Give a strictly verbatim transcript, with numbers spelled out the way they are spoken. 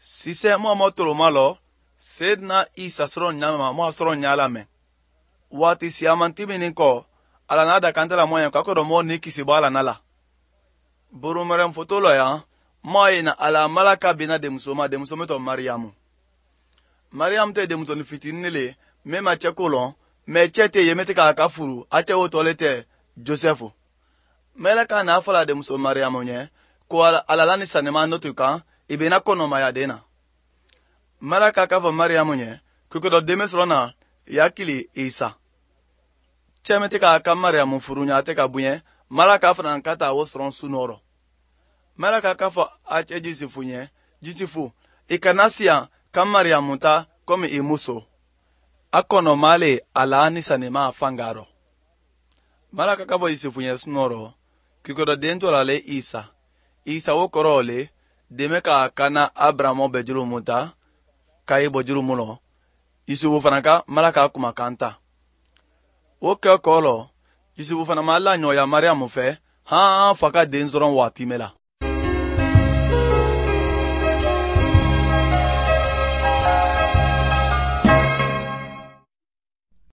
sise mo mo tolo malo sedna isa soro nyama mo soro nyala me wati siamanti miniko ala nada kantala moya kako do mo nikisi bala nala buru merem fotolo ya mo ina ala malaka bina de musoma de musoma to mariamu mariam te de musoni fitinile mema chekolo me chete yemete ka kafuru ache wo tolete joseph melaka na fala de muso mariamu nye ko ala lani sanema notuka ibena kono maya dena malaka ka fa mariamu nye kuko do demesrona yakili isa chemete ka ka mariamu furunya te ka bunye malaka fa nan kata wo stron sunoro malaka ka fa ache jisifu nye jisifu ikanasia ka mariamu ta komi imuso akono male alani sanema fangaro malaka ka fa jisifu nye sunoro kuko do dento la le isa isa wo korole deme ka kana abramo bejuru muta kai bojuru mulo isubu fanaka malaka kuma kanta wo ke kolo isubu fana mala nyoya mariamu fe ha faka denzoron watimela